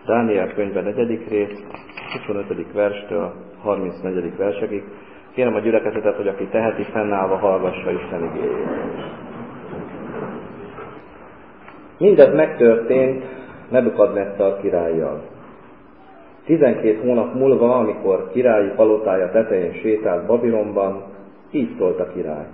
Dániel könyve 4. rész, 25. verstől 34. versekig. Kérem a gyülekezetet, hogy aki teheti, fennállva hallgassa Isten igéjét. Mindez megtörtént Nebukadnesszar királlyal. 12 hónap múlva, amikor királyi palotája tetején sétált Babilonban, így szólt a király.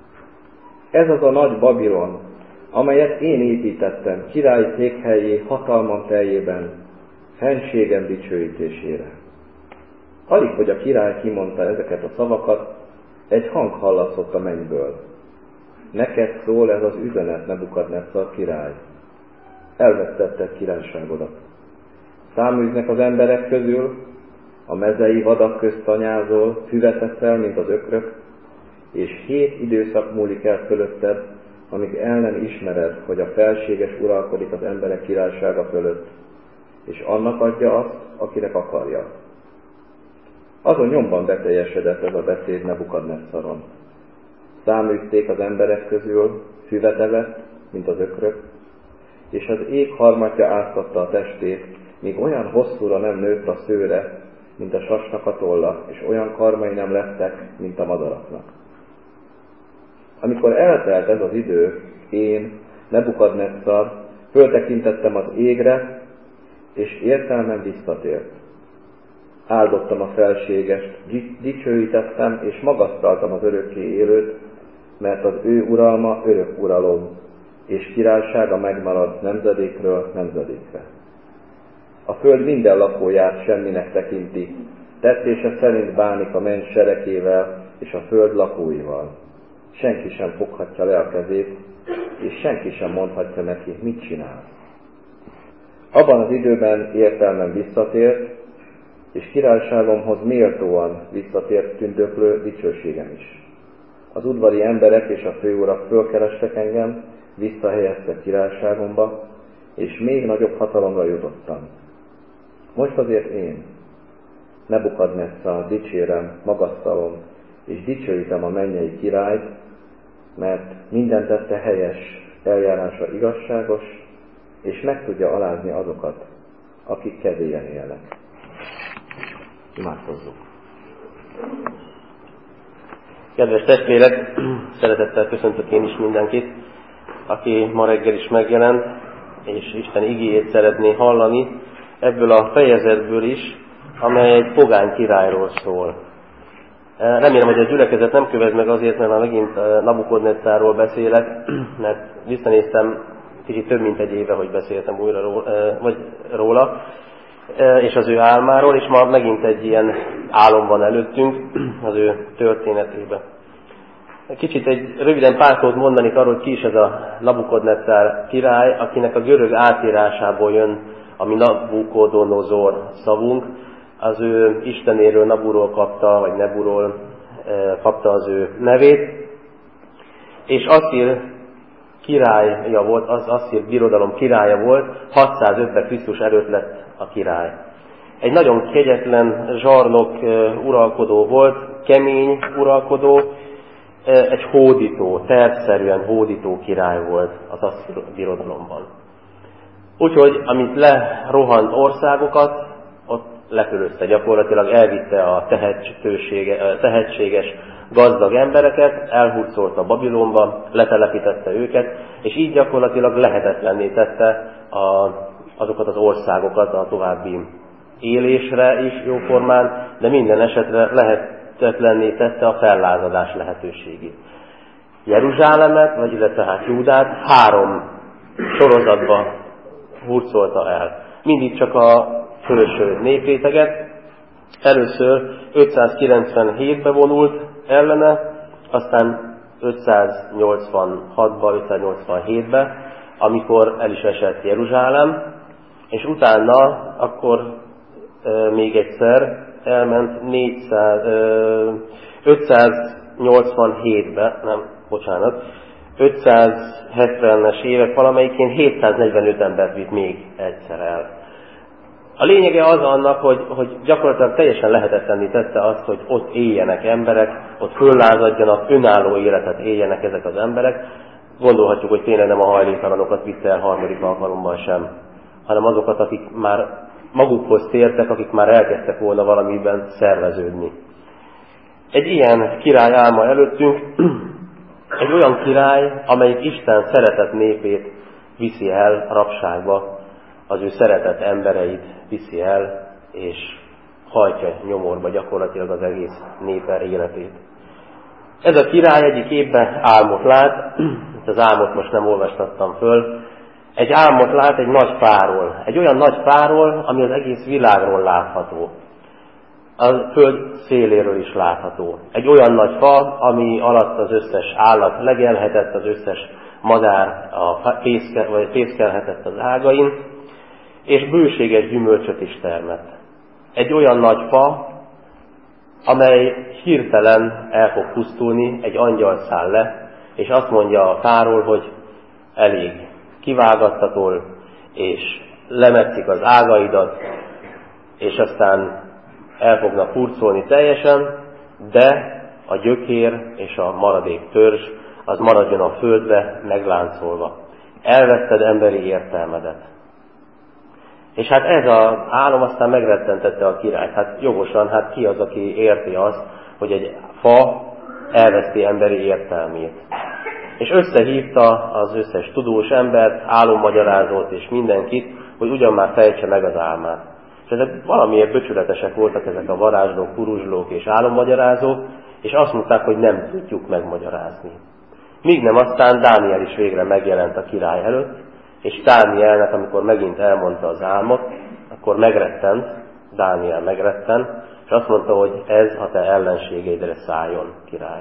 Ez az a nagy Babilon, amelyet én építettem királyi székhelyé hatalmam teljében, fenségem dicsőítésére. Alig, hogy a király kimondta ezeket a szavakat, egy hang hallatszott a mennyből. Neked szól ez az üzenet, Nebukadnesszar király. Elvesztetted királyságodat. Száműznek az emberek közül, a mezei vadak közt tanyázol, füvet eszel, mint az ökrök, és 7 időszak múlik el fölötted, amíg el nem ismered, hogy a felséges uralkodik az emberek királysága fölött, és annak adja azt, akinek akarja. Azon nyomban beteljesedett ez a beszéd Nebukadnesszaron. Száműzték az emberek közül, füvet evett, mint az ökrök, és az ég harmatja áztatta a testét, míg olyan hosszúra nem nőtt a szőre, mint a sasnak a tolla, és olyan karmai nem lettek, mint a madaraknak. Amikor eltelt ez az idő, én, Nebukadnesszar, föltekintettem az égre, és értelmem visszatért. Áldottam a felségest, dicsőítettem és magasztaltam az örökké élőt, mert az ő uralma örök uralom, és királysága megmarad nemzedékről nemzedékre. A föld minden lakóját semminek tekinti, tettése szerint bánik a menny serekével és a föld lakóival. Senki sem foghatja le a kezét, és senki sem mondhatja neki, mit csinál. Abban az időben értelmem visszatért, és királyságomhoz méltóan visszatért tündöklő dicsőségem is. Az udvari emberek és a főurak fölkerestek engem, visszahelyeztek királyságomba, és még nagyobb hatalomra jutottam. Most azért én, Nebukadnesszar, dicsérem, magasztalom, és dicsőítem a mennyei királyt, mert minden tette helyes, eljárása igazságos, és meg tudja alázni azokat, akik kedélyen élnek. Imádkozzunk! Kedves testvérek, szeretettel köszöntök én is mindenkit, aki ma reggel is megjelent, és Isten igéjét szeretné hallani ebből a fejezetből is, amely egy pogány királyról szól. Remélem, hogy a gyülekezet nem követ meg azért, mert már megint Nabukadnesszárról beszélek, mert visszanéztem kicsit több mint egy éve, hogy beszéltem újra róla, és az ő álmáról, és ma megint egy ilyen álom van előttünk az ő történetében. Kicsit röviden pár szót mondanék arról, hogy ki is ez a Nabukadnesszár király, akinek a görög átírásából jön a mi Nabukodonozor szavunk. Az ő istenéről, Naburól kapta, vagy Neburól kapta az ő nevét. És Asszír királya volt, az Asszír birodalom királya volt, 605-ben Krisztus előtt lett a király. Egy nagyon kegyetlen, zsarnok uralkodó volt, kemény uralkodó, egy hódító, tervszerűen hódító király volt az Asszír birodalomban. Úgyhogy, amit lerohant országokat, ott lefölözte gyakorlatilag, elvitte a tehetséges, gazdag embereket, elhurcolta Babilonba, letelepítette őket, és így gyakorlatilag lehetetlenné tette azokat az országokat a további élésre is jóformán, de minden esetre lehetetlenné tette a fellázadás lehetőségét. Jeruzsálemet, illetve hát Júdát 3 sorozatba hurcolta el. Mindig csak a fölöső népréteget. Először 597-be vonult ellene, aztán 586-ba, 587-be, amikor el is esett Jeruzsálem, és utána akkor még egyszer elment 570-es évek valamelyikén 745 embert vitt még egyszer el. A lényege az annak, hogy gyakorlatilag teljesen lehetetlenné tette azt, hogy ott éljenek emberek, ott föllázadjanak, önálló életet éljenek ezek az emberek. Gondolhatjuk, hogy tényleg nem a hajléktalanokat vitte el harmadik alkalommal sem, hanem azokat, akik már magukhoz tértek, akik már elkezdtek volna valamiben szerveződni. Egy ilyen király áll ma előttünk, egy olyan király, amelyik Isten szeretett népét viszi el rabságba, az ő szeretett embereit viszi el, és hajtja nyomorba gyakorlatilag az egész népe életét. Ez a király egyik évben álmot lát, az álmot most nem olvastattam föl, egy álmot lát egy nagy fáról, egy olyan nagy fáról, ami az egész világról látható. A föld széléről is látható. Egy olyan nagy fa, ami alatt az összes állat legelhetett, az összes madár fészkelhetett az ágain, és bőséges gyümölcsöt is termett. Egy olyan nagy fa, amely hirtelen el fog pusztulni, egy angyal száll le, és azt mondja a fáról, hogy elég, kivágattatol, és lemetszik az ágaidat, és aztán el fognak hurcolni teljesen, de a gyökér és a maradék törzs az maradjon a földbe megláncolva. Elvetted emberi értelmedet. És hát ez az álom aztán megrettentette a királyt. Hát jogosan, hát ki az, aki érti azt, hogy egy fa elveszti emberi értelmét. És összehívta az összes tudós embert, álommagyarázót és mindenkit, hogy ugyan már fejtse meg az álmát. És ezek valamiért becsületesek voltak ezek a varázslók, kuruzslók és álommagyarázók, és azt mondták, hogy nem tudjuk megmagyarázni. Míg nem aztán Dániel is végre megjelent a király előtt, és Dánielnek, amikor megint elmondta az álmot, akkor megrettent, Dániel megrettent, és azt mondta, hogy ez a te ellenségeidre szálljon, király.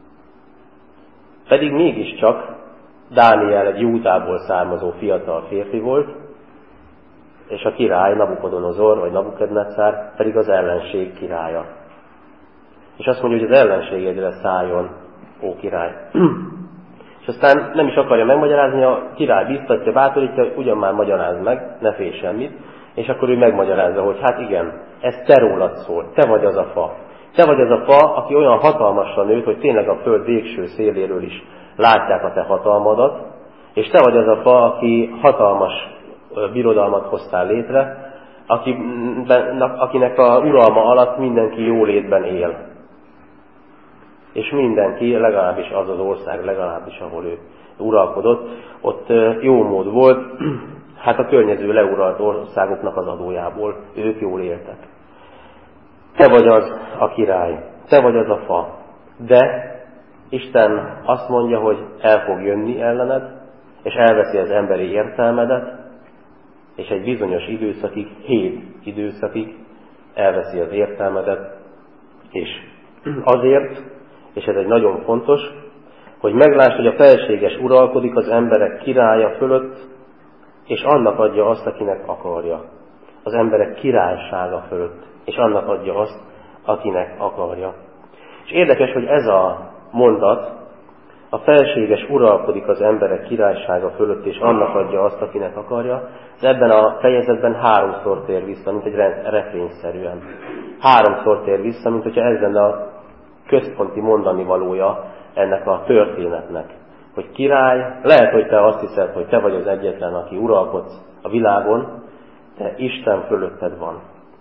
Pedig mégiscsak Dániel egy Júdából származó fiatal férfi volt, és a király Nabukodonozor, vagy Nabukadnecár pedig az ellenség királya. És azt mondja, hogy az ellenségedre szálljon, ó király. És aztán nem is akarja megmagyarázni, a király biztatja, bátorítja, hogy ugyan már magyarázd meg, ne félj semmit, és akkor ő megmagyarázza, hogy hát igen, ez te rólad szól, te vagy az a fa. Te vagy az a fa, aki olyan hatalmasra nőtt, hogy tényleg a föld végső széléről is látják a te hatalmadat, és te vagy az a fa, aki hatalmas birodalmat hoztál létre, akinek a uralma alatt mindenki jólétben él. És mindenki, legalábbis az az ország, legalábbis ahol ő uralkodott, ott jó mód volt, hát a környező leuralt országoknak az adójából ők jól éltek. Te vagy az a király, te vagy az a fa, de Isten azt mondja, hogy el fog jönni ellened, és elveszi az emberi értelmedet, és egy bizonyos időszakig, 7 időszakig elveszi az értelmedet, és azért, és ez egy nagyon fontos, hogy meglásd, hogy a felséges uralkodik az emberek királya fölött, és annak adja azt, akinek akarja. Az emberek királysága fölött, és annak adja azt, akinek akarja. És érdekes, hogy ez a mondat, a felséges uralkodik az emberek királysága fölött, és annak adja azt, akinek akarja, ez ebben a fejezetben 3-szor tér vissza, mint egy refrényszerűen. 3-szor tér vissza, mint hogyha ez lenne a központi mondani valója ennek a történetnek. Hogy király, lehet, hogy te azt hiszed, hogy te vagy az egyetlen, aki uralkodsz a világon, de Isten fölötted van.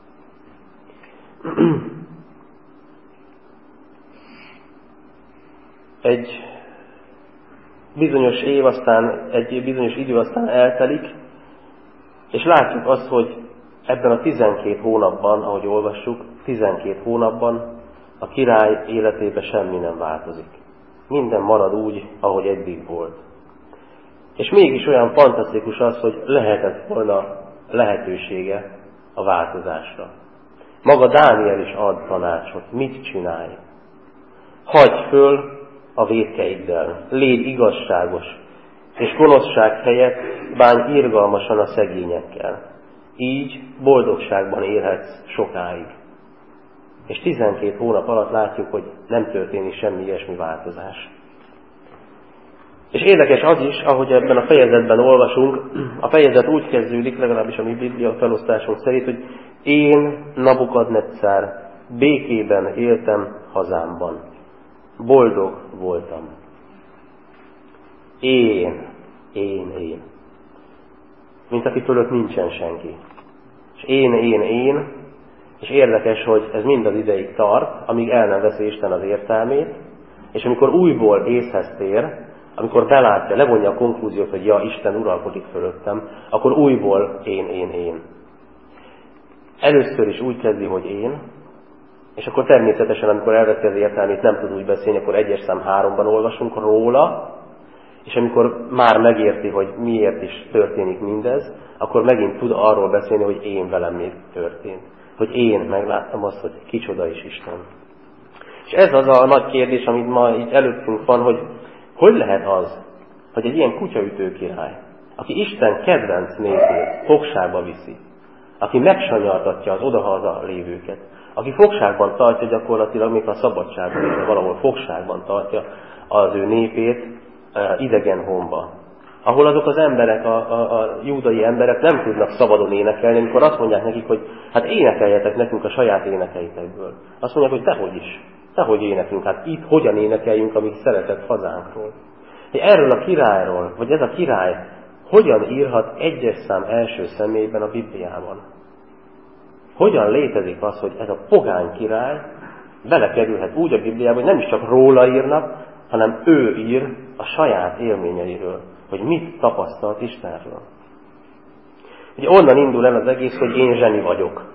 Egy bizonyos idő aztán eltelik, és látjuk azt, hogy ebben a 12 hónapban, ahogy olvassuk, 12 hónapban a király életében semmi nem változik. Minden marad úgy, ahogy eddig volt. És mégis olyan fantasztikus az, hogy lehetett volna lehetősége a változásra. Maga Dániel is ad tanácsot, mit csinálj? Hagyj föl a vétkeiddel, légy igazságos, és gonoszság helyett bánj irgalmasan a szegényekkel. Így boldogságban élhetsz sokáig. És 12 hónap alatt látjuk, hogy nem történik semmi ilyesmi változás. És érdekes az is, ahogy ebben a fejezetben olvasunk, a fejezet úgy kezdődik, legalábbis a mi Biblia felosztásunk szerint, hogy én, Nabukadnecár, békében éltem hazámban. Boldog voltam. Én. Mint aki fölött nincsen senki. és én, és érdekes, hogy ez mind az ideig tart, amíg el nem veszi Isten az értelmét, és amikor újból észhez tér, amikor belátja, levonja a konklúziót, hogy ja, Isten uralkodik fölöttem, akkor újból én. Először is úgy kezdi, hogy én, és akkor természetesen, amikor elveszi az értelmét, nem tud úgy beszélni, akkor 1 szám 3-ban olvasunk róla, és amikor már megérti, hogy miért is történik mindez, akkor megint tud arról beszélni, hogy én velem mi történt. Hogy én megláttam azt, hogy kicsoda is Isten. És ez az a nagy kérdés, amit ma így előttünk van, hogy lehet az, hogy egy ilyen kutyaütő király, aki Isten kedvenc népét fogságba viszi, aki megsanyartatja az odahaza lévőket, aki fogságban tartja gyakorlatilag, még a szabadságban, de valahol fogságban tartja az ő népét idegen honba. Ahol azok az emberek, a júdai emberek nem tudnak szabadon énekelni, amikor azt mondják nekik, hogy hát énekeljetek nekünk a saját énekeitekből. Azt mondják, hogy dehogy is. Dehogy éneklünk. Hát itt hogyan énekeljünk, amíg szeretett hazánkról. Hogy erről a királyról, vagy ez a király hogyan írhat 1 szám első személyben a Bibliában? Hogyan létezik az, hogy ez a pogány király belekerülhet úgy a Bibliába, hogy nem is csak róla írnak, hanem ő ír a saját élményeiről, hogy mit tapasztalt Istenről. Ugye onnan indul el az egész, hogy én zseni vagyok.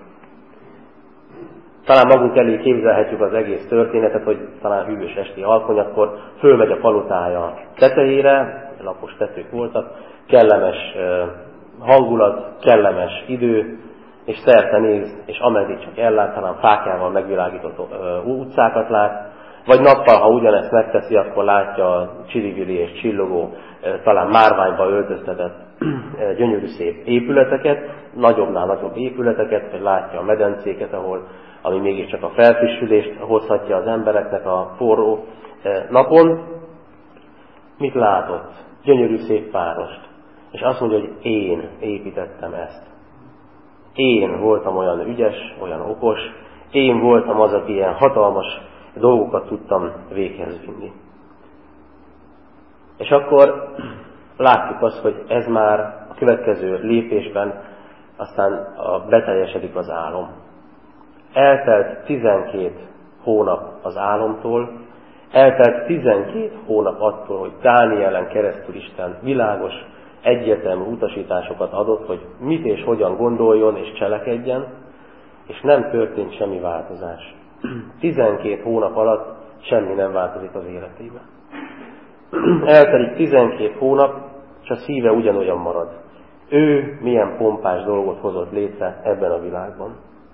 Talán magunk elé képzelhetjük az egész történetet, hogy talán hűvös esti alkonyakkor fölmegy a palotája tetejére, lapos tetők voltak, kellemes hangulat, kellemes idő, és szerte néz, és ameddig csak ellát, talán fákjával megvilágított utcákat lát, vagy nappal, ha ugyanezt megteszi, akkor látja a csili-vili és csillogó, talán márványba öltöztetett gyönyörű szép épületeket, nagyobbnál nagyobb épületeket, vagy látja a medencéket, ami mégiscsak a felfrissülést hozhatja az embereknek a forró napon. Mit látott? Gyönyörű szép várost. És azt mondja, hogy én építettem ezt. Én voltam olyan ügyes, olyan okos, én voltam az, aki ilyen hatalmas dolgokat tudtam véghez vinni. És akkor látjuk azt, hogy ez már a következő lépésben aztán beteljesedik az álom. Eltelt 12 hónap az álomtól, eltelt 12 hónap attól, hogy Dánielen keresztül Isten világos, egyértelmű utasításokat adott, hogy mit és hogyan gondoljon és cselekedjen, és nem történt semmi változás. 12 hónap alatt semmi nem változik az életében. Eltelik 12 hónap, és a szíve ugyanolyan marad. Ő milyen pompás dolgot hozott létre ebben a világban.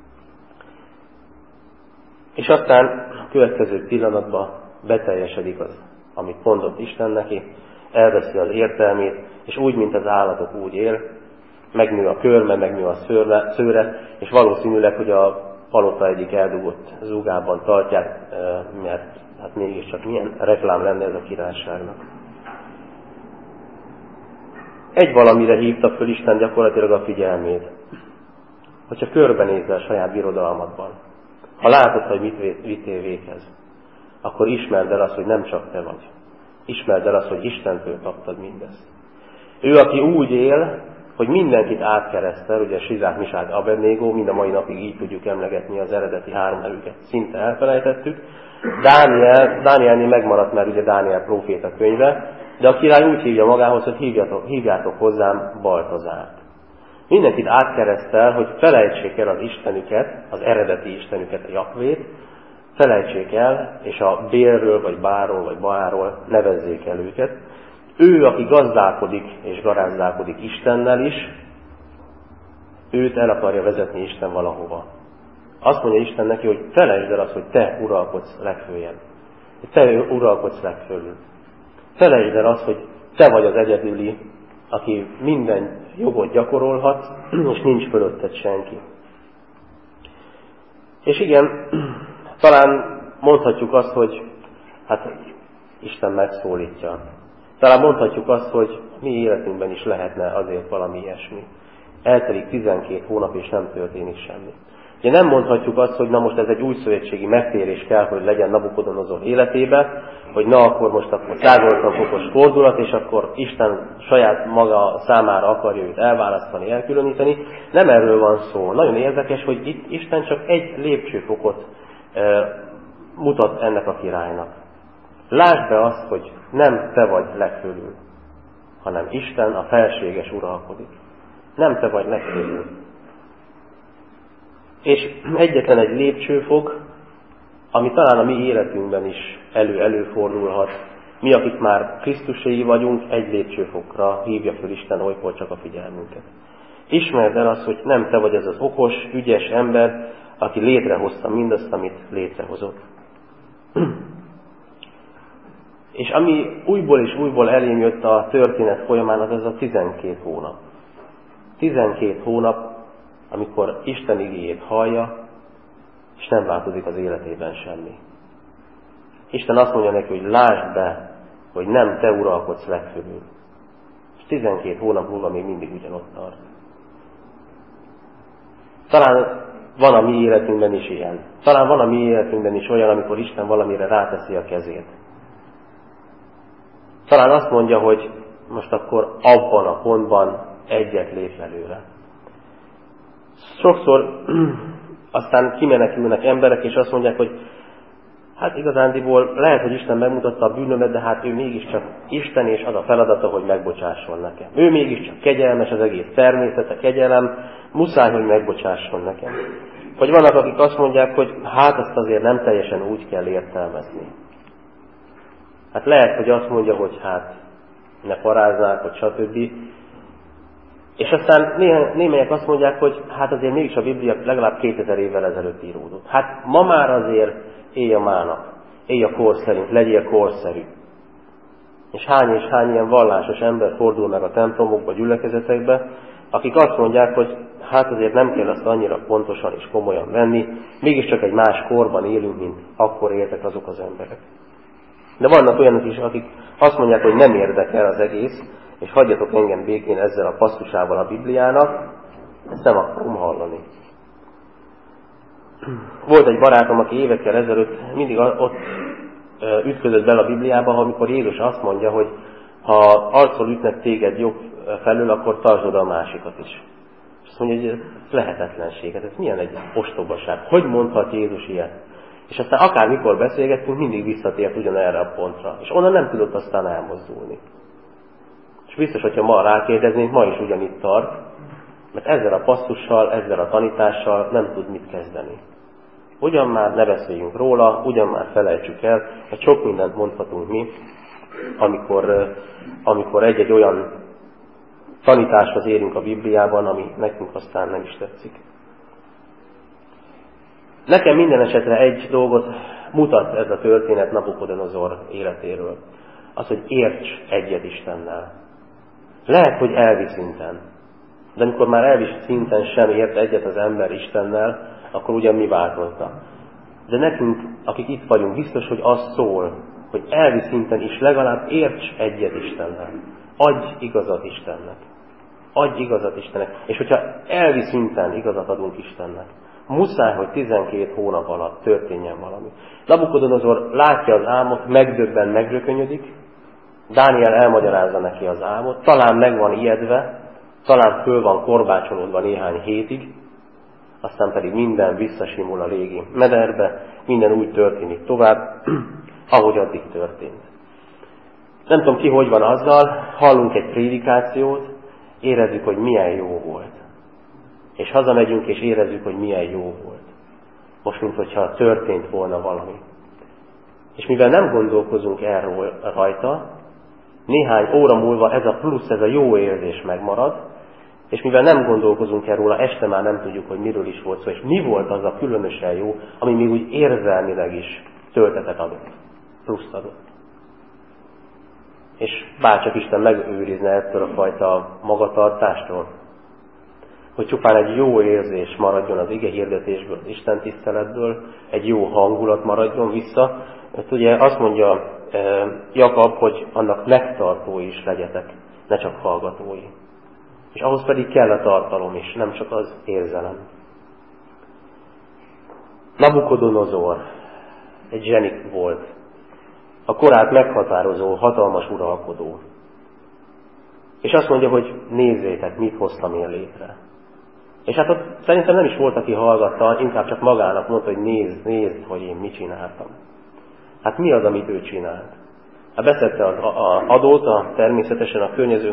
És aztán a következő pillanatban beteljesedik az, amit mondott Isten neki, elveszi az értelmét, és úgy, mint az állatok úgy él, megnő a körme, megnő a szőre, és valószínűleg, hogy a palota egyik eldugott zúgában tartják, mert hát mégiscsak milyen reklám lenne ez a királyságnak. Egy valamire hívta föl Isten gyakorlatilag a figyelmét, hogyha körbenézel a saját birodalmadban, ha látod, hogy mit vittél véghez, akkor ismerd el azt, hogy nem csak te vagy. Ismerd el azt, hogy Istentől kaptad mindezt. Ő, aki úgy él, hogy mindenkit átkeresztel, ugye Sizsák, Misák, Abednego, mind a mai napig így tudjuk emlegetni az eredeti 3 nevüket, szinte elfelejtettük. Dánielnél megmaradt már ugye Dániel próféta könyve, de a király úgy hívja magához, hogy hívjátok hozzám Baltazárt. Mindenkit átkeresztel, hogy felejtsék el az istenüket, az eredeti istenüket, a Jahvét, felejtsék el, és a Bélről, vagy Báról, vagy Baáról nevezzék el őket. Ő, aki gazdálkodik és garázdálkodik Istennel is, őt el akarja vezetni Isten valahova. Azt mondja Isten neki, hogy felejtsd el azt, hogy te uralkodsz legföljebb. Hogy te uralkodsz legfölül. Felejtsd el azt, hogy te vagy az egyedüli, aki minden jogot gyakorolhat, és nincs fölötted senki. És igen, talán mondhatjuk azt, hogy hát Isten megszólítja. Talán mondhatjuk azt, hogy mi életünkben is lehetne azért valami ilyesmi. Eltelik 12 hónap, és nem történik semmi. Ugye nem mondhatjuk azt, hogy na most ez egy újszövetségi megtérés kell, hogy legyen Nabukodonozor életébe, hogy na akkor most akkor 180 fokos fordulat, és akkor Isten saját maga számára akarja őt elválasztani, elkülöníteni. Nem erről van szó. Nagyon érdekes, hogy itt Isten csak egy lépcsőfokot mutat ennek a királynak. Lásd be azt, hogy nem te vagy legfölül, hanem Isten a felséges uralkodik. Nem te vagy legfölül. És egyetlen egy lépcsőfok, ami talán a mi életünkben is előfordulhat. Mi, akik már Krisztuséi vagyunk, egy lépcsőfokra hívja föl Isten olykor csak a figyelmünket. Ismerd el azt, hogy nem te vagy az az okos, ügyes ember, aki létrehozta mindazt, amit létrehozott. És ami újból és újból elém jött a történet folyamán, az a 12 hónap. 12 hónap, amikor Isten igéjét hallja, és nem változik az életében semmi. Isten azt mondja neki, hogy lásd be, hogy nem te uralkodsz legfölül. És 12 hónap múlva még mindig ugyanott tart. Talán van a mi életünkben is ilyen. Talán van a mi életünkben is olyan, amikor Isten valamire ráteszi a kezét. Talán azt mondja, hogy most akkor abban a pontban egyet lép előre. Sokszor aztán kimenekülnek emberek, és azt mondják, hogy hát igazándiból lehet, hogy Isten megmutatta a bűnömet, de hát ő mégiscsak Isten, és az a feladata, hogy megbocsásson nekem. Ő mégiscsak kegyelmes, az egész természete kegyelem, muszáj, hogy megbocsásson nekem. Vagy vannak, akik azt mondják, hogy hát azt azért nem teljesen úgy kell értelmezni. Hát lehet, hogy azt mondja, hogy hát ne parázzák, vagy stb. És aztán némelyek azt mondják, hogy hát azért mégis a Biblia legalább 2000 évvel ezelőtt íródott. Hát ma már azért élj a mának, élj a kor szerint, legyél korszerű. És hány ilyen vallásos ember fordul meg a templomokba, gyülekezetekbe, akik azt mondják, hogy hát azért nem kell azt annyira pontosan és komolyan venni, mégiscsak egy más korban élünk, mint akkor éltek azok az emberek. De vannak olyanok is, akik azt mondják, hogy nem érdekel az egész, és hagyjatok engem békén ezzel a passzusával a Bibliának, ezt nem akarom hallani. Volt egy barátom, aki évekkel ezelőtt mindig ott ütközött bele a Bibliába, amikor Jézus azt mondja, hogy ha arccal ütnek téged jobb felől, akkor tartsd oda a másikat is. És azt mondja, hogy ez lehetetlenség, hát ez milyen egy ostobaság, hogy mondhat Jézus ilyet? És aztán akármikor beszélgettünk, mindig visszatért ugyanerre a pontra, és onnan nem tudott aztán elmozdulni. És biztos, hogyha ma rákérdeznénk, ma is ugyanitt tart, mert ezzel a passzussal, ezzel a tanítással nem tud mit kezdeni. Ugyan már ne beszéljünk róla, ugyan már felejtsük el, hogy sok mindent mondhatunk mi, amikor egy-egy olyan tanításhoz érünk a Bibliában, ami nekünk aztán nem is tetszik. Nekem minden esetre egy dolgot mutat ez a történet Nabukodonozor életéről. Az, hogy érts egyet Istennel. Lehet, hogy elvi szinten. De amikor már elvi szinten sem ért egyet az ember Istennel, akkor ugyan mi változna. De nekünk, akik itt vagyunk, biztos, hogy az szól, hogy elvi szinten is legalább érts egyet Istennel. Adj igazat Istennek. Adj igazat Istennek. És hogyha elvi szinten igazat adunk Istennek, muszáj, hogy 12 hónap alatt történjen valami. Nabukodonozor látja az álmot, megdöbben, megrökönyödik, Dániel elmagyarázza neki az álmot, talán meg van ijedve, talán föl van korbácsolódva néhány hétig, aztán pedig minden visszasimul a régi mederbe, minden úgy történik tovább, ahogy addig történt. Nem tudom ki, hogy van azzal, hallunk egy prédikációt, érezzük, hogy milyen jó volt. És hazamegyünk, és érezzük, hogy milyen jó volt. Most, minthogyha történt volna valami. És mivel nem gondolkozunk erről rajta, néhány óra múlva ez a plusz, ez a jó érzés megmarad, és mivel nem gondolkozunk erről, este már nem tudjuk, hogy miről is volt szó, és mi volt az a különösen jó, ami még úgy érzelmileg is töltetet adott, pluszt adott. És bárcsak Isten megőrizne ettől a fajta magatartástól, hogy csupán egy jó érzés maradjon az ige hirdetésből, az Isten tiszteletből, egy jó hangulat maradjon vissza. Mert ugye azt mondja Jakab, hogy annak megtartói is legyetek, ne csak hallgatói. És ahhoz pedig kell a tartalom is, nem csak az érzelem. Nabukodonozor egy zseni volt, a korát meghatározó, hatalmas uralkodó. És azt mondja, hogy nézzétek, mit hoztam én létre. És hát ott szerintem nem is volt, aki hallgatta, inkább csak magának mondta, hogy nézd, hogy én mit csináltam. Hát mi az, amit ő csinált? Hát beszedte az adót természetesen a környező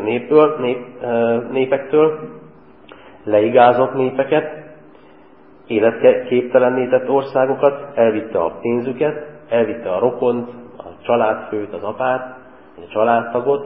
népektől, leigázott népeket, életképtelenné tett országokat, elvitte a pénzüket, elvitte a rokont, a családfőt, az apát, a családtagot,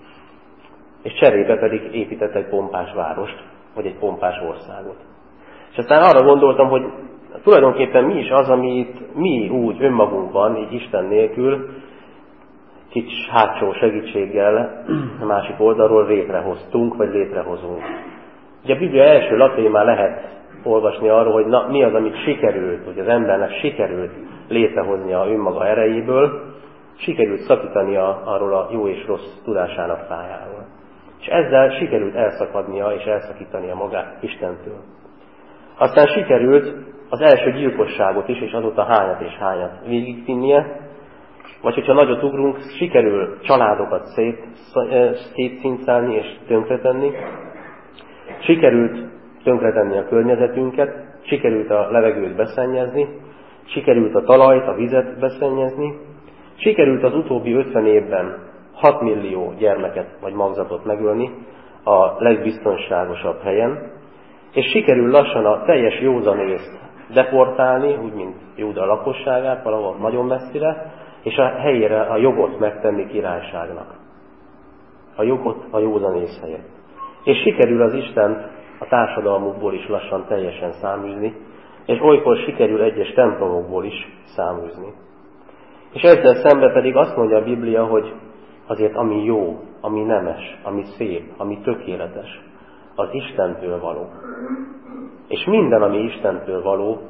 és cserébe pedig épített egy pompás várost, vagy egy pompás országot. És aztán arra gondoltam, hogy tulajdonképpen mi is az, amit mi úgy önmagunkban, így Isten nélkül, kicsi hátsó segítséggel a másik oldalról létrehoztunk, vagy létrehozunk. Ugye a Biblia első lapjain már lehet olvasni arról, hogy mi az, amit sikerült, hogy az embernek sikerült létrehoznia önmaga erejéből, sikerült szakítania arról a jó és rossz tudásának fájáról. És ezzel sikerült elszakadnia és elszakítania magát Istentől. Aztán sikerült az első gyilkosságot is, és azóta hányat és hányat végigvinnie, vagy hogyha nagyot ugrunk, sikerül családokat szétszincálni és tönkretenni, sikerült tönkretenni a környezetünket, sikerült a levegőt beszennyezni, sikerült a talajt, a vizet beszennyezni, sikerült az utóbbi 50 évben 6 millió gyermeket vagy magzatot megölni a legbiztonságosabb helyen, és sikerül lassan a teljes józanészt deportálni, úgy mint Júda lakosságát valahol nagyon messzire, és a helyére a jogot megtenni királyságnak. A jogot a józanész helyett. És sikerül az Istent a társadalmukból is lassan teljesen száműzni, és olykor sikerül egyes templomokból is száműzni. És ezzel szemben pedig azt mondja a Biblia, hogy azért ami jó, ami nemes, ami szép, ami tökéletes, az Istentől való. És minden, ami Istentől való,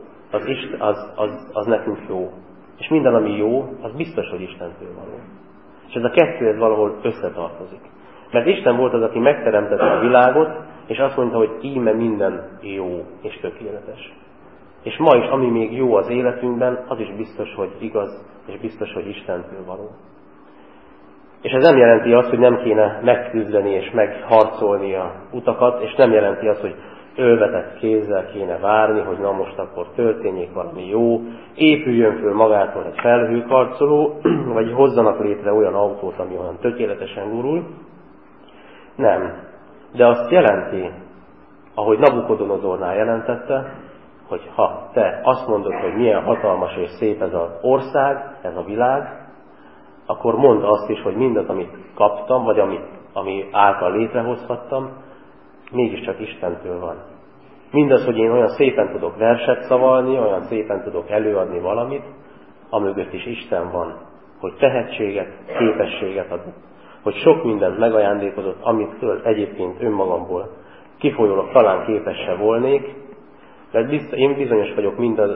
az nekünk jó. És minden, ami jó, az biztos, hogy Istentől való. És ez a kettő ez valahol összetartozik. Mert Isten volt az, aki megteremtette a világot, és azt mondta, hogy íme minden jó és tökéletes. És ma is, ami még jó az életünkben, az is biztos, hogy igaz, és biztos, hogy Istentől való. És ez nem jelenti azt, hogy nem kéne megküzdeni és megharcolni a utakat, és nem jelenti azt, hogy ölvetett kézzel kéne várni, hogy na most akkor történjék valami jó, épüljön föl magától egy felhőkarcoló, vagy hozzanak létre olyan autót, ami olyan tökéletesen gurul. Nem. De azt jelenti, ahogy Nabukodonozornál jelentette, hogy ha te azt mondod, hogy milyen hatalmas és szép ez az ország, ez a világ, akkor mondd azt is, hogy mindaz, amit kaptam, vagy ami által létrehozhattam, mégiscsak Istentől van. Mindaz, hogy én olyan szépen tudok verset szavalni, olyan szépen tudok előadni valamit, amögött is Isten van, hogy tehetséget, képességet ad, hogy sok mindent megajándékozott, amitől egyébként önmagamból kifolyólag talán képes se volnék, mert én bizonyos vagyok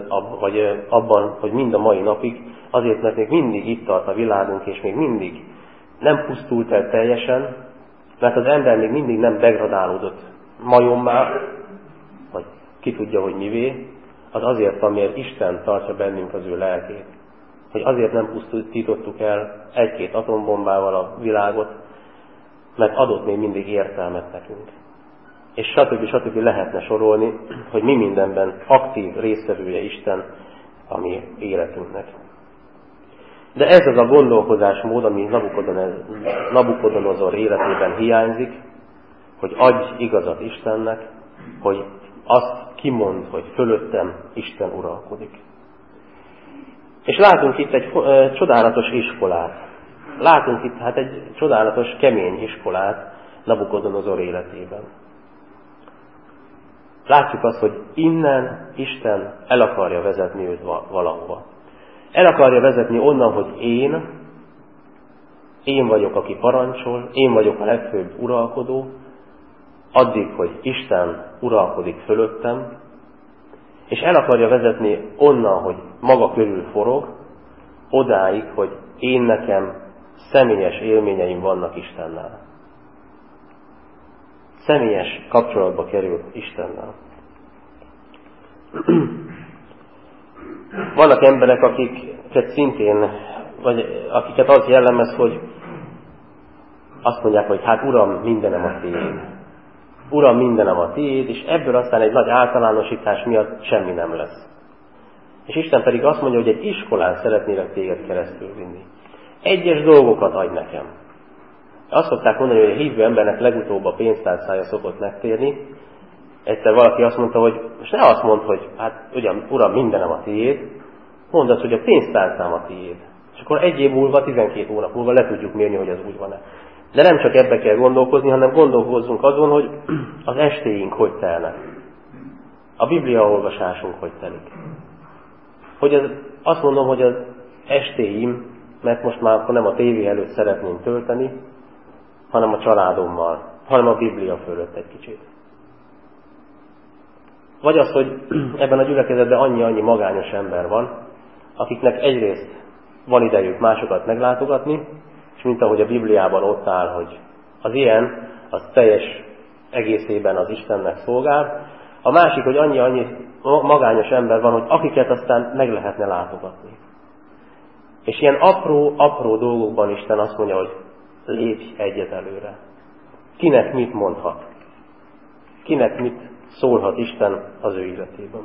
abban, hogy mind a mai napig, azért, mert még mindig itt tart a világunk, és még mindig nem pusztult el teljesen, mert az ember még mindig nem degradálódott majommá, vagy ki tudja, hogy mivé, az azért van, mert Isten tartja bennünk az ő lelkét. Hogy azért nem pusztítottuk el egy-két atombombával a világot, mert adott még mindig értelmet nekünk. És stb. Lehetne sorolni, hogy mi mindenben aktív résztvevője Isten a mi életünknek. De ez az a gondolkozásmód, ami Nabukodonozor életében hiányzik, hogy adj igazat Istennek, hogy azt kimond, hogy fölöttem Isten uralkodik. És látunk itt egy csodálatos iskolát. Látunk itt hát egy csodálatos, kemény iskolát Nabukodonozor életében. Látjuk azt, hogy innen Isten el akarja vezetni őt valahova. El akarja vezetni onnan, hogy én vagyok, aki parancsol, én vagyok a legfőbb uralkodó, addig, hogy Isten uralkodik fölöttem, és el akarja vezetni onnan, hogy maga körül forog, odáig, hogy én nekem személyes élményeim vannak Istennel. Személyes kapcsolatba kerül Istennel. vannak emberek, akiket szintén, vagy akiket az jellemez, hogy azt mondják, hogy hát Uram, mindenem a tiéd. Uram, mindenem a tiéd, és ebből aztán egy nagy általánosítás miatt semmi nem lesz. És Isten pedig azt mondja, hogy egy iskolán szeretnélek téged keresztül vinni. Egyes dolgokat adj nekem. Azt szokták mondani, hogy a hívő embernek legutóbb a pénztárcája szokott megtérni. Egyszer valaki azt mondta, hogy most ne azt mondd, hogy hát ugyan, Uram, mindenem a tiéd, mondd azt, hogy a pénztárcám a tiéd. És akkor egy év múlva, 12 hónap múlva le tudjuk mérni, hogy az úgy van-e. De nem csak ebbe kell gondolkozni, hanem gondolkozzunk azon, hogy az estéink hogy telnek. A Biblia olvasásunk hogy telik. Hogy azt mondom, hogy az estéim, mert most már akkor nem a tévé előtt szeretném tölteni, hanem a családommal, hanem a Biblia fölött egy kicsit. Vagy az, hogy ebben a gyülekezetben annyi magányos ember van, akiknek egyrészt van idejük másokat meglátogatni, és mint ahogy a Bibliában ott áll, hogy az ilyen, az teljes egészében az Istennek szolgál. A másik, hogy annyi magányos ember van, hogy akiket aztán meg lehetne látogatni. És ilyen apró dolgokban Isten azt mondja, hogy lépj egyet előre. Kinek mit mondhat? Kinek mit szólhat Isten az ő életében?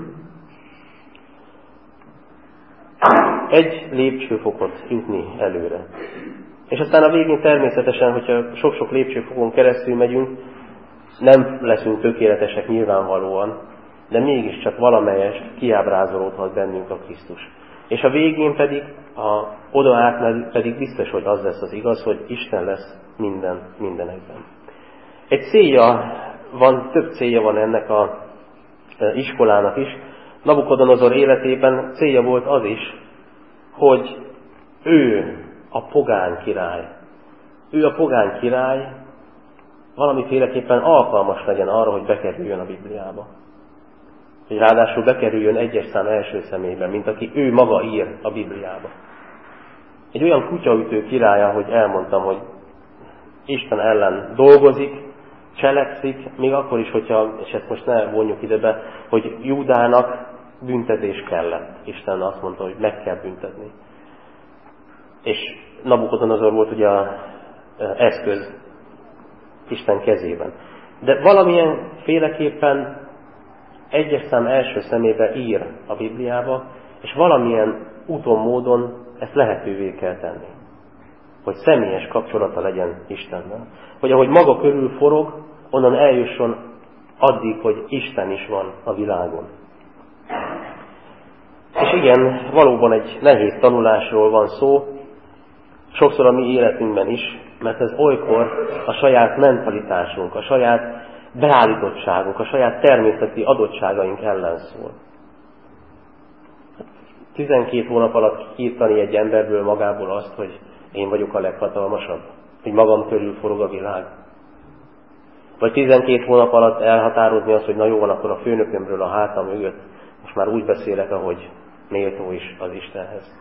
Egy lépcsőfokot jutni előre. És aztán a végén természetesen, hogyha sok-sok lépcsőfokon keresztül megyünk, nem leszünk tökéletesek nyilvánvalóan, de mégiscsak valamelyest kiábrázolódhat bennünk a Krisztus. És a végén pedig, oda át pedig biztos, hogy az lesz az igaz, hogy Isten lesz mindenekben. Egy célja van, több célja van ennek az iskolának is. Nabukodonozor életében célja volt az is, hogy ő a pogány király. Ő a pogány király valamiféleképpen alkalmas legyen arra, hogy bekerüljön a Bibliába. Hogy ráadásul bekerüljön egyes szám első személyben, mint aki ő maga ír a Bibliába. Egy olyan kutyaütő királya, hogy elmondtam, hogy Isten ellen dolgozik, cselekszik, még akkor is, hogyha, és ezt most ne vonjuk ide be, hogy Júdának büntetés kellett. Isten azt mondta, hogy meg kell büntetni. És Nabukodonozor volt ugye az eszköz Isten kezében. De valamilyen féleképpen egyes szám első szemébe ír a Bibliába, és valamilyen úton, módon ezt lehetővé kell tenni. Hogy személyes kapcsolata legyen Istennel. Hogy ahogy maga körül forog, onnan eljusson addig, hogy Isten is van a világon. És igen, valóban egy nehéz tanulásról van szó, sokszor a mi életünkben is, mert ez olykor a saját mentalitásunk, a saját beállítottságunk, a saját természeti adottságaink ellen szól. 12 hónap alatt kiírtani egy emberből magából azt, hogy én vagyok a leghatalmasabb, hogy magam körül forog a világ. Vagy 12 hónap alatt elhatározni azt, hogy na jó van, akkor a főnökömről a hátam mögött most már úgy beszélek, ahogy méltó is az Istenhez.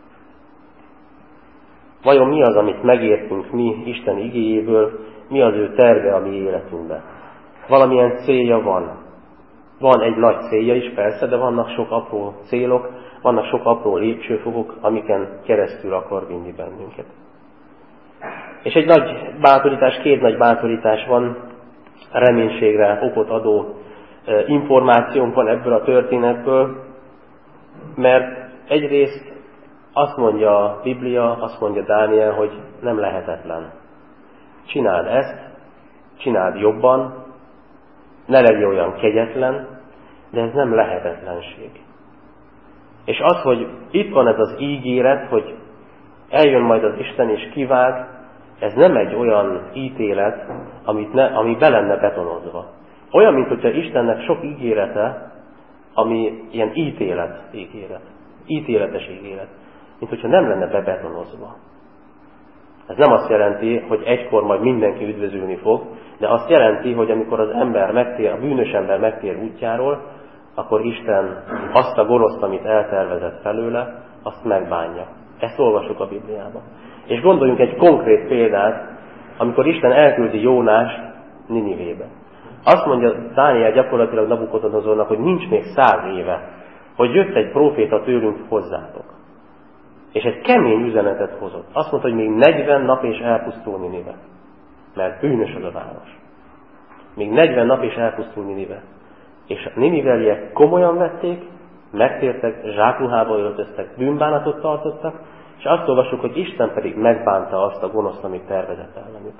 Vajon mi az, amit megértünk mi Isten igéjéből, mi az ő terve a mi életünkben? Valamilyen célja van. Van egy nagy célja is persze, de vannak sok apró célok, vannak sok apró lépcsőfokok, amiken keresztül akar vinni bennünket. És egy nagy bátorítás, két nagy bátorítás van, reménységre okot adó információnk van ebből a történetből, mert egyrészt azt mondja a Biblia, azt mondja Dániel, hogy nem lehetetlen. Csináld ezt, csináld jobban, ne legyél olyan kegyetlen, de ez nem lehetetlenség. És az, hogy itt van ez az ígéret, hogy eljön majd az Isten és kivág, ez nem egy olyan ítélet, ami be lenne betonozva. Olyan, mint hogyha Istennek sok ígérete, ami ilyen ítéletes ígéret, mint hogyha nem lenne bebetonozva. Ez nem azt jelenti, hogy egykor majd mindenki üdvözülni fog, de azt jelenti, hogy amikor az ember megtér, a bűnös ember megtér útjáról, akkor Isten azt a gonoszt, amit eltervezett felőle, azt megbánja. Ezt olvasjuk a Bibliában. És gondoljunk egy konkrét példát, amikor Isten elküldi Jónást Ninivébe. Azt mondja Dániel gyakorlatilag Nabukodonozornak, hogy nincs még 100 éve, hogy jött egy próféta tőlünk hozzátok. És egy kemény üzenetet hozott. Azt mondta, hogy még 40 nap és elpusztul Ninive. Mert bűnös az a város. Még 40 nap és elpusztul Ninive. És a niniveliek komolyan vették, megtértek, zsákruhába öltöztek, bűnbánatot tartottak, és azt olvassuk, hogy Isten pedig megbánta azt a gonoszt, amit tervezett ellenük.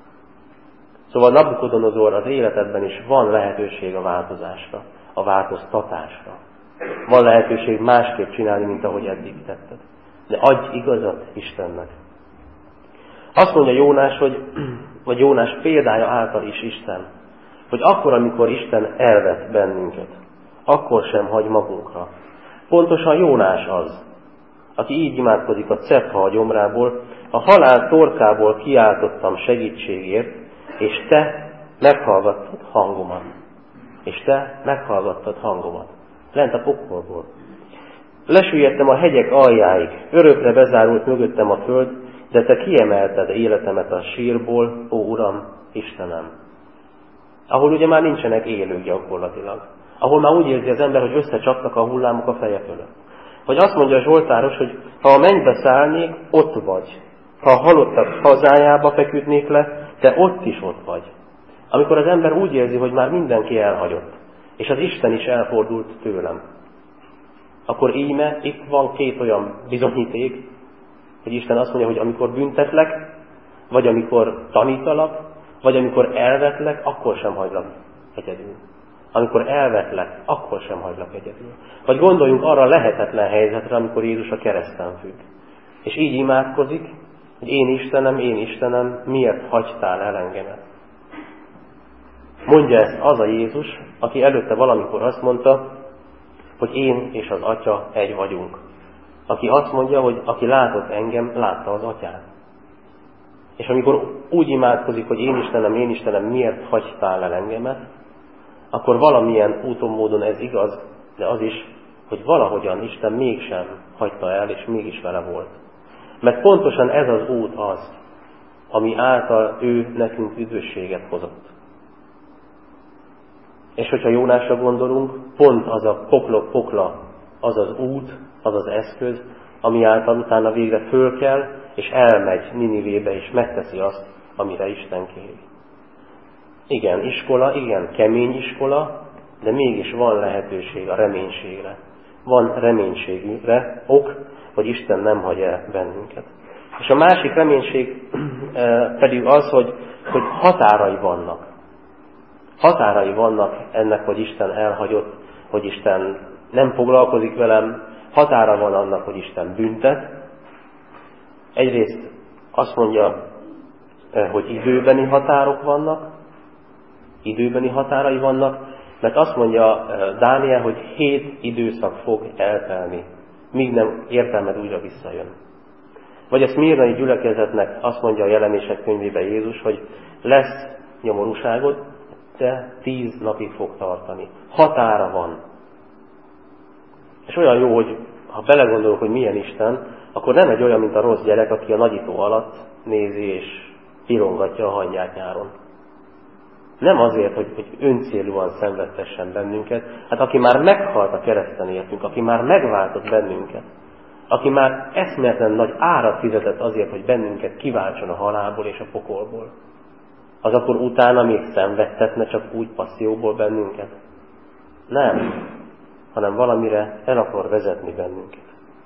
Szóval Nabukodonozor, az életedben is van lehetőség a változásra, a változtatásra. Van lehetőség másképp csinálni, mint ahogy eddig tetted. De adj igazat Istennek. Azt mondja Jónás, vagy Jónás példája által is Isten, hogy akkor, amikor Isten elvet bennünket, akkor sem hagy magunkra. Pontosan Jónás az, aki így imádkozik a cetha a gyomrából, a halál torkából kiáltottam segítségért, és te meghallgattad hangomat. És te meghallgattad hangomat. Lent a pokolból. Lesüllyedtem a hegyek aljáig, örökre bezárult mögöttem a föld, de te kiemelted életemet a sírból, ó Uram, Istenem. Ahol ugye már nincsenek élők gyakorlatilag. Ahol már úgy érzi az ember, hogy összecsaptak a hullámok a feje fölött. Vagy azt mondja a Zsoltáros, hogy ha a mennybe szállnék, ott vagy. Ha a halottak hazájába feküdnék le, te ott is ott vagy. Amikor az ember úgy érzi, hogy már mindenki elhagyott, és az Isten is elfordult tőlem, akkor íme itt van két olyan bizonyíték, hogy Isten azt mondja, hogy amikor büntetlek, vagy amikor tanítalak, vagy amikor elvetlek, akkor sem hagylak egyedül. Amikor elvetlek, akkor sem hagylak egyedül. Vagy gondoljunk arra a lehetetlen helyzetre, amikor Jézus a kereszten függ. És így imádkozik, hogy én Istenem, miért hagytál el engemet? Mondja ezt az a Jézus, aki előtte valamikor azt mondta, hogy én és az Atya egy vagyunk. Aki azt mondja, hogy aki látott engem, látta az Atyát. És amikor úgy imádkozik, hogy én Istenem, miért hagytál el engemet, akkor valamilyen úton, módon ez igaz, de az is, hogy valahogyan Isten mégsem hagyta el, és mégis vele volt. Mert pontosan ez az út az, ami által ő nekünk üdvösséget hozott. És hogyha Jónásra gondolunk, pont az a poklok-pokla, az az út, az az eszköz, ami által utána végre föl kell, és elmegy Ninivébe, és megteszi azt, amire Isten kéri. Igen, iskola, igen, kemény iskola, de mégis van lehetőség a reménységre. Van reménységre ok, hogy Isten nem hagy el bennünket. És a másik reménység pedig az, hogy határai vannak. Határai vannak ennek, hogy Isten elhagyott, hogy Isten nem foglalkozik velem, határa van annak, hogy Isten büntet. Egyrészt azt mondja, hogy időbeni határok vannak, időbeni határai vannak, mert azt mondja Dániel, hogy 7 időszak fog eltelni, míg nem értelmed újra visszajön. Vagy a szmirnai gyülekezetnek azt mondja a Jelenések könyvében Jézus, hogy lesz nyomorúságod, de 10 napig fog tartani. Határa van. És olyan jó, hogy ha belegondolok, hogy milyen Isten, akkor nem egy olyan, mint a rossz gyerek, aki a nagyító alatt nézi és pirongatja a hangyát nyáron. Nem azért, hogy öncélúan szenvedtessen bennünket, hát aki már meghalt a kereszten értünk, aki már megváltott bennünket, aki már eszméletlen nagy árat fizetett azért, hogy bennünket kiváltson a halálból és a pokolból, az akkor utána még szenvedtetne csak úgy passzióból bennünket? Nem, hanem valamire el akar vezetni bennünket.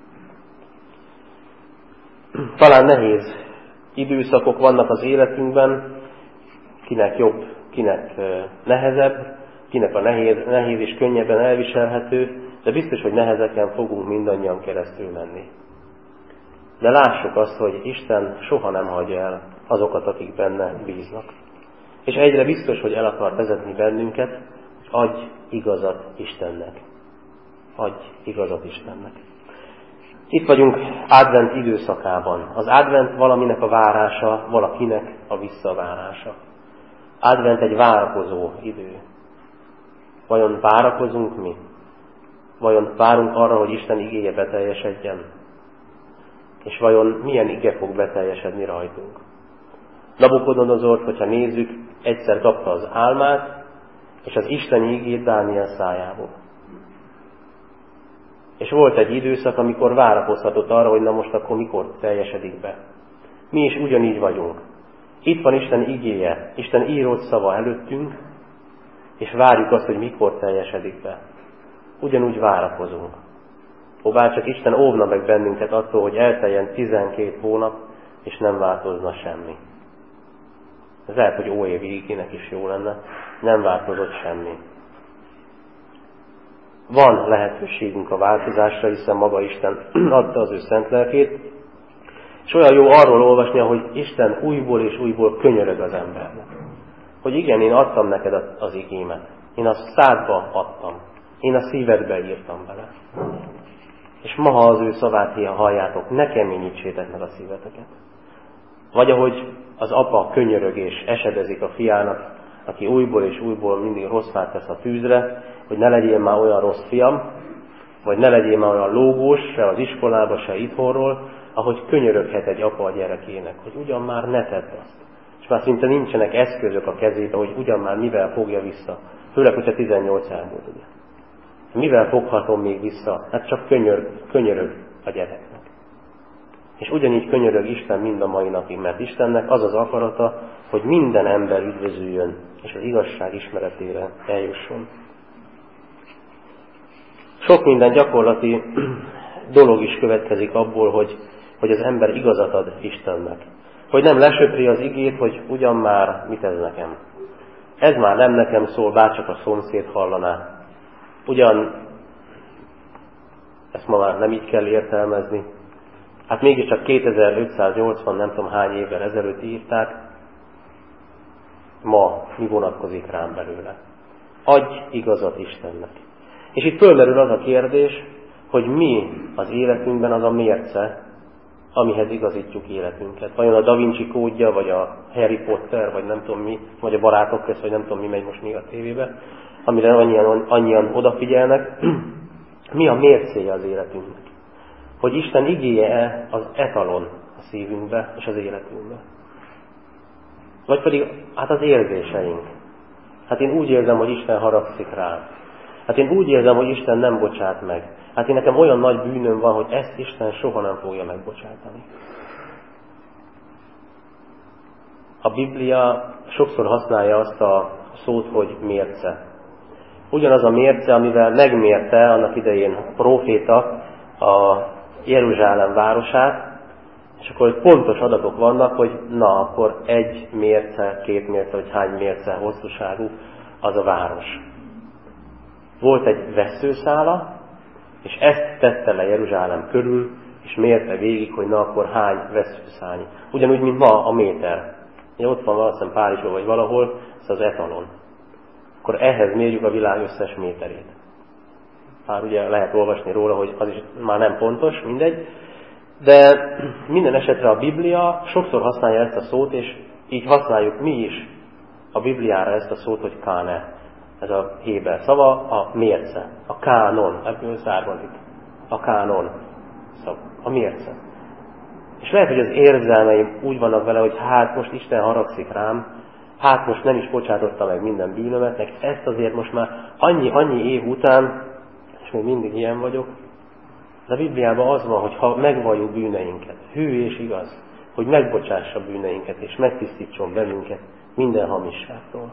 Talán nehéz időszakok vannak az életünkben, kinek jobb, kinek nehezebb, kinek a nehéz és könnyebben elviselhető, de biztos, hogy nehezeken fogunk mindannyian keresztül menni. De lássuk azt, hogy Isten soha nem hagyja el azokat, akik benne bíznak. És egyre biztos, hogy el akar vezetni bennünket, adj igazat Istennek. Adj igazat Istennek. Itt vagyunk advent időszakában. Az advent valaminek a várása, valakinek a visszavárása. Advent egy várakozó idő. Vajon várakozunk mi? Vajon várunk arra, hogy Isten igéje beteljesedjen? És vajon milyen ige fog beteljesedni rajtunk? Nabukodonozort, hogyha nézzük, egyszer kapta az álmát, és az isteni igét Dániel szájából. És volt egy időszak, amikor várakozhatott arra, hogy na most akkor mikor teljesedik be. Mi is ugyanígy vagyunk. Itt van Isten igéje, Isten írott szava előttünk, és várjuk azt, hogy mikor teljesedik be. Ugyanúgy várakozunk. Ó, bárcsak Isten óvna meg bennünket attól, hogy elteljen 12 hónap, és nem változna semmi. Ez lehet, hogy óévi igének is jó lenne, nem változott semmi. Van lehetőségünk a változásra, hiszen maga Isten adta az ő szent lelkét, és olyan jó arról olvasni, hogy Isten újból és újból könyörög az embernek. Hogy igen, én adtam neked az igémet. Én a szádba adtam. Én a szívedbe írtam bele. És ma, ha az ő szavát halljátok, ne keményítsétek meg a szíveteket. Vagy ahogy az apa könyörög és esedezik a fiának, aki újból és újból mindig rossz fát tesz a tűzre, hogy ne legyél már olyan rossz fiam, vagy ne legyél már olyan lógós, se az iskolába, se itthonról, ahogy könyöröghet egy apa a gyerekének, hogy ugyan már ne tedd azt. És már szinte nincsenek eszközök a kezébe, hogy ugyan már mivel fogja vissza. Főleg, hogyha 18 elmúlt, ugye. Mivel foghatom még vissza? Hát csak könyörög a gyereknek. És ugyanígy könyörög Isten mind a mai napig, mert Istennek az az akarata, hogy minden ember üdvözüljön, és az igazság ismeretére eljusson. Sok minden gyakorlati dolog is következik abból, hogy az ember igazat ad Istennek. Hogy nem lesöpri az igét, hogy ugyan már mit ez nekem. Ez már nem nekem szól, bárcsak a szomszéd hallaná. Ugyan ezt ma már nem így kell értelmezni. Hát mégiscsak 2580 nem tudom hány évvel ezelőtt írták. Ma mi vonatkozik rám belőle? Adj igazat Istennek. És itt fölmerül az a kérdés, hogy mi az életünkben az a mérce, amihez igazítjuk életünket. Vajon a Da Vinci kódja, vagy a Harry Potter, vagy nem tudom mi, vagy a Barátok közt, vagy nem tudom mi megy most még a tévébe, amire annyian odafigyelnek. Mi a mércéje az életünknek? Hogy Isten igéje az etalon a szívünkbe és az életünkbe. Vagy pedig hát az érzéseink. Hát én úgy érzem, hogy Isten haragszik rám. Hát én úgy érzem, hogy Isten nem bocsát meg. Hát én nekem olyan nagy bűnöm van, hogy ezt Isten soha nem fogja megbocsátani. A Biblia sokszor használja azt a szót, hogy mérce. Ugyanaz a mérce, amivel megmérte annak idején a próféta a Jeruzsálem városát, és akkor pontos adatok vannak, hogy na, akkor 1 mérce, 2 mérce, vagy hány mérce hosszúságú az a város. Volt egy vesszőszála, és ezt tette le Jeruzsálem körül, és mérte végig, hogy na, akkor hány vesszőszálnyi. Ugyanúgy, mint ma a méter. Ott van valószínűleg Párizsban vagy valahol, ez az etalon. Akkor ehhez mérjük a világ összes méterét. Már ugye lehet olvasni róla, hogy az is már nem pontos, mindegy. De minden esetre a Biblia sokszor használja ezt a szót, és így használjuk mi is a Bibliára ezt a szót, hogy káne. Ez a héber szava, a mérce, a kánon, ebből származik. A kánon szava, a mérce. És lehet, hogy az érzelmeim úgy vannak vele, hogy hát most Isten haragszik rám, hát most nem is bocsátotta meg minden bűnömet, meg ezt azért most már annyi év után, és még mindig ilyen vagyok, de a Bibliában az van, hogy ha megvalljuk bűneinket, hű és igaz, hogy megbocsássa bűneinket, és megtisztítson bennünket minden hamisságtól.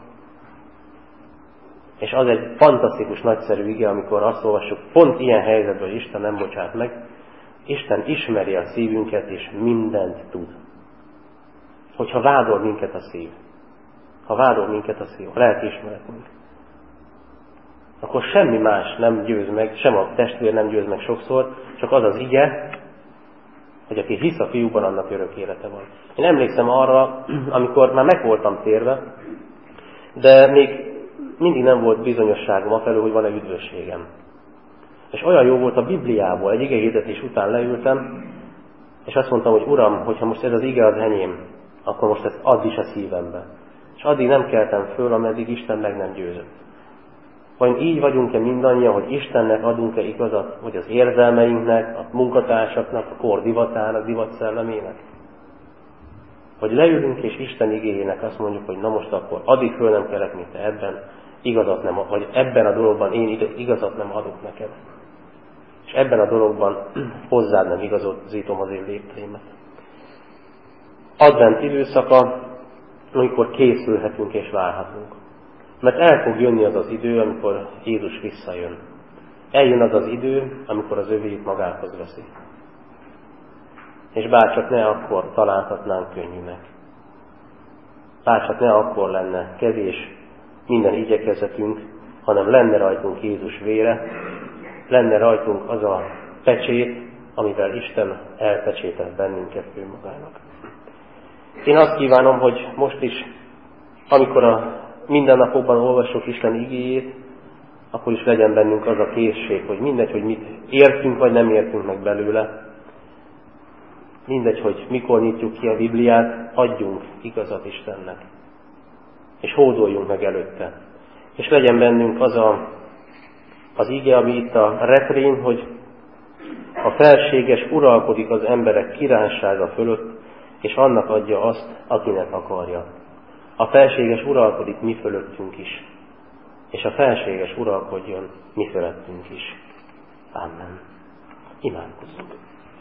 És az egy fantasztikus, nagyszerű ige, amikor azt olvassuk, pont ilyen helyzetben, hogy Isten nem bocsát meg, Isten ismeri a szívünket, és mindent tud. Hogyha vádol minket a szív, ha vádol minket a szív, a lelkiismeretünk, akkor semmi más nem győz meg, sem a testvér nem győz meg sokszor, csak az az ige, hogy aki hisz a fiúban, annak örök élete van. Én emlékszem arra, amikor már meg voltam térve, de még mindig nem volt bizonyosságom afelől, hogy van-e üdvösségem. És olyan jó volt a Bibliából, egy igehirdetés után leültem, és azt mondtam, hogy Uram, hogyha most ez az ige az enyém, akkor most ezt add is a szívembe. És addig nem keltem föl, ameddig Isten meg nem győzött. Vajon így vagyunk-e mindannyian, hogy Istennek adunk-e igazat, vagy az érzelmeinknek, a munkatársaknak, a kor divatának, divatszellemének? Vagy leülünk és Isten igéjének azt mondjuk, hogy na most akkor addig föl nem kelek, mint te ebben, igazat nem, vagy ebben a dologban én igazat nem adok neked. És és ebben a dologban hozzád nem igazítom az én lépteimet. Advent időszaka, amikor készülhetünk és várhatunk. Mert el fog jönni az az idő, amikor Jézus visszajön. Eljön az az idő, amikor az övéit magához veszi. És bárcsak ne akkor találhatnánk könnyűnek. Bárcsak ne akkor lenne kevés minden igyekezetünk, hanem lenne rajtunk Jézus vére, lenne rajtunk az a pecsét, amivel Isten elpecsételt bennünket ő magának. Én azt kívánom, hogy most is, amikor a mindennapokban olvassuk Isten igéjét, akkor is legyen bennünk az a készség, hogy mindegy, hogy mit értünk, vagy nem értünk meg belőle, mindegy, hogy mikor nyitjuk ki a Bibliát, adjunk igazat Istennek, és hódoljunk meg előtte. És legyen bennünk az ige, ami itt a refrén, hogy a felséges uralkodik az emberek királysága fölött, és annak adja azt, akinek akarja. A felséges uralkodik mi fölöttünk is, és a felséges uralkodjon mi fölöttünk is. Amen. Imádkozzunk.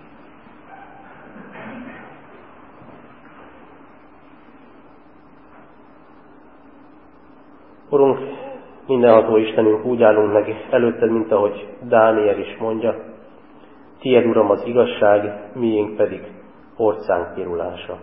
Urunk, mindenható Istenünk, úgy állunk meg előtted, mint ahogy Dániel is mondja. Tied, Uram, az igazság, miénk pedig orcánk pirulása.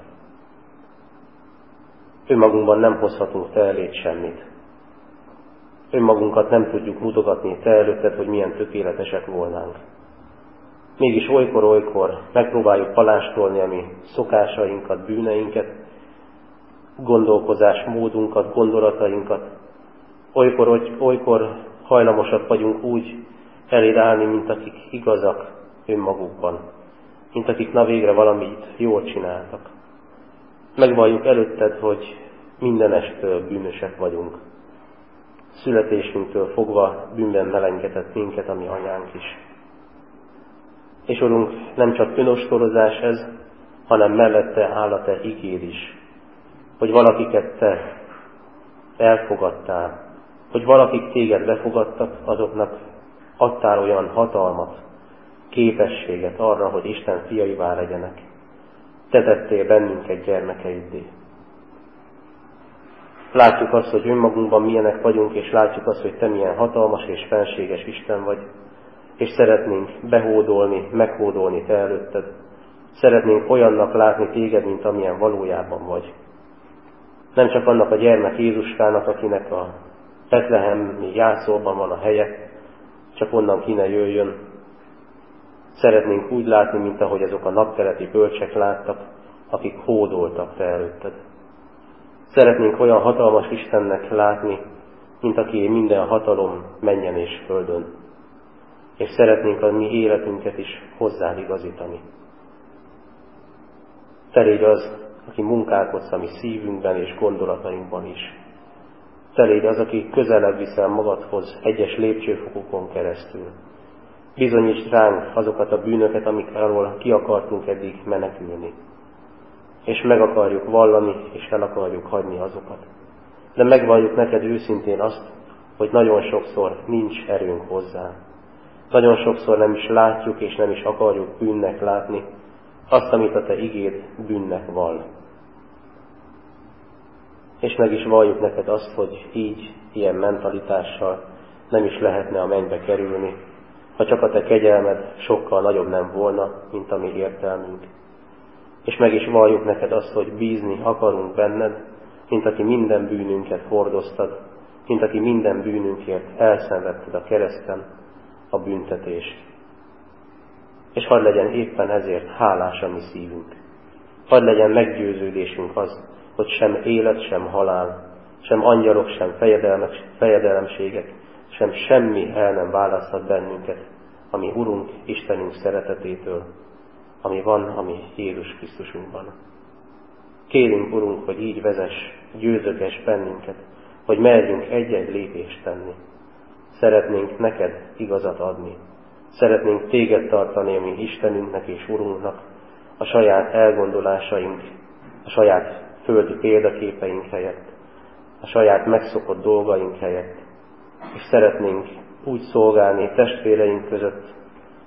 Önmagunkban nem hozhatunk te eléd semmit. Önmagunkat nem tudjuk mutogatni te előtted, hogy milyen tökéletesek volnánk. Mégis olykor-olykor megpróbáljuk palástolni a mi szokásainkat, bűneinket, gondolkozásmódunkat, gondolatainkat. Olykor hajlamosak vagyunk úgy eléd állni, mint akik igazak önmagukban, mint akik na végre valamit jól csináltak. Megvalljuk előtted, hogy mindenestől bűnösek vagyunk. Születésünktől fogva bűnben melengetett minket a mi anyánk is. És Urunk, nem csak önostorozás ez, hanem mellette áll a te igéd is, hogy valakiket te elfogadtál, hogy valakik téged befogadtak, azoknak adtál olyan hatalmat, képességet arra, hogy Isten fiaivá legyenek. Te tettél bennünket gyermekeiddé. Látjuk azt, hogy önmagunkban milyenek vagyunk, és látjuk azt, hogy te milyen hatalmas és fenséges Isten vagy, és szeretnénk behódolni, meghódolni te előtted. Szeretnénk olyannak látni téged, mint amilyen valójában vagy. Nem csak annak a gyermek Jézuskának, akinek a betlehemi jászolban van a helye, csak onnan ki ne jöjjön. Szeretnénk úgy látni, mint ahogy azok a napkeleti bölcsek láttak, akik hódoltak te előtted. Szeretnénk olyan hatalmas Istennek látni, mint akié minden hatalom mennyen és földön. És szeretnénk a mi életünket is hozzád igazítani. Te légy az, aki munkálkodsz a mi szívünkben és gondolatainkban is. Te légy az, aki közelebb viszel magadhoz egyes lépcsőfokokon keresztül. Bizonyítsd ránk azokat a bűnöket, amik alól ki akartunk eddig menekülni. És meg akarjuk vallani, és el akarjuk hagyni azokat. De megvalljuk neked őszintén azt, hogy nagyon sokszor nincs erőnk hozzá. Nagyon sokszor nem is látjuk, és nem is akarjuk bűnnek látni azt, amit a te igéd bűnnek vall. És meg is valljuk neked azt, hogy így, ilyen mentalitással nem is lehetne a mennybe kerülni, ha csak a te kegyelmed sokkal nagyobb nem volna, mint a mi értelmünk. És meg is valljuk neked azt, hogy bízni akarunk benned, mint aki minden bűnünket hordoztad, mint aki minden bűnünkért elszenvedted a kereszten a büntetést. És hadd legyen éppen ezért hálás a mi szívünk. Hadd legyen meggyőződésünk az, hogy sem élet, sem halál, sem angyalok, sem fejedelemségek, sem semmi el nem választhat bennünket, ami Urunk, Istenünk szeretetétől, ami van, ami Jézus Krisztusunkban. Kérünk, Urunk, hogy így vezess, győzöges bennünket, hogy merjünk egy-egy lépést tenni. Szeretnénk neked igazat adni. Szeretnénk téged tartani, ami Istenünknek és Urunknak, a saját elgondolásaink, a saját földi példaképeink helyett, a saját megszokott dolgaink helyett, és szeretnénk úgy szolgálni testvéreink között,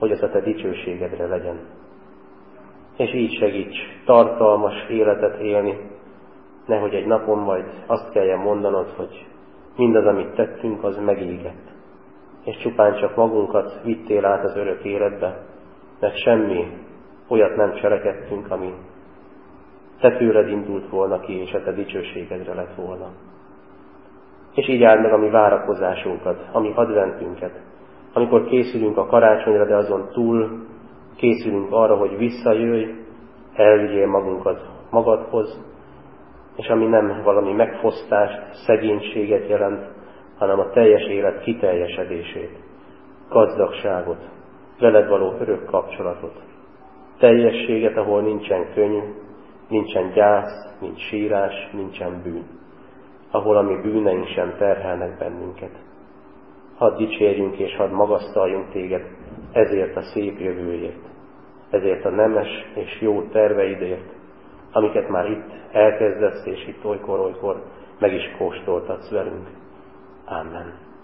hogy az a te dicsőségedre legyen. És így segíts tartalmas életet élni, nehogy egy napon majd azt kelljen mondanod, hogy mindaz, amit tettünk, az megégett, és csupán csak magunkat vittél át az örök életbe, mert semmi olyat nem cselekedtünk, ami te tőled indult volna ki, és a te dicsőségedre lett volna. És így áld meg a mi várakozásunkat, a mi adventünket, amikor készülünk a karácsonyra, de azon túl készülünk arra, hogy visszajöjj, elvigyél magunkat magadhoz, és ami nem valami megfosztást, szegénységet jelent, hanem a teljes élet kiteljesedését, gazdagságot, veled való örök kapcsolatot, teljességet, ahol nincsen könny, nincsen gyász, nincs sírás, nincsen bűn, ahol a mi bűneink sem terhelnek bennünket. Hadd dicsérjünk és hadd magasztaljunk téged ezért a szép jövőért, ezért a nemes és jó terveidért, amiket már itt elkezdesz, és itt olykor-olykor meg is kóstoltatsz velünk. Amen.